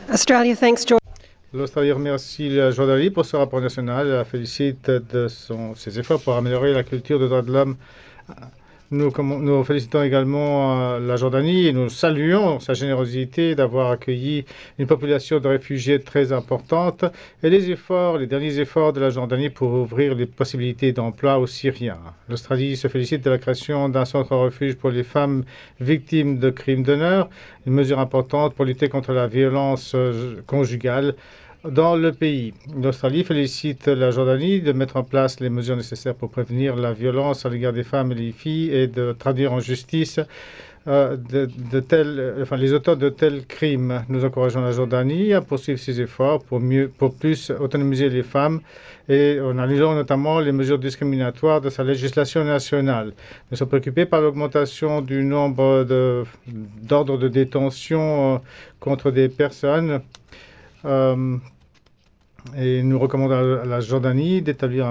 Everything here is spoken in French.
Australia thanks George. L'Australie remercie la Jordanie pour ce rapport national et la félicite de ses efforts pour améliorer la culture des droits de l'homme. Nous félicitons également la Jordanie et nous saluons sa générosité d'avoir accueilli une population de réfugiés très importante et les derniers efforts de la Jordanie pour ouvrir les possibilités d'emploi aux Syriens. L'Australie se félicite de la création d'un centre refuge pour les femmes victimes de crimes d'honneur, une mesure importante pour lutter contre la violence conjugale dans le pays. L'Australie félicite la Jordanie de mettre en place les mesures nécessaires pour prévenir la violence à l'égard des femmes et des filles et de traduire en justice les auteurs de tels crimes. Nous encourageons la Jordanie à poursuivre ses efforts pour plus autonomiser les femmes et en annulant notamment les mesures discriminatoires de sa législation nationale. Nous sommes préoccupés par l'augmentation du nombre d'ordres de détention contre des personnes. Et nous recommandons à la Jordanie d'établir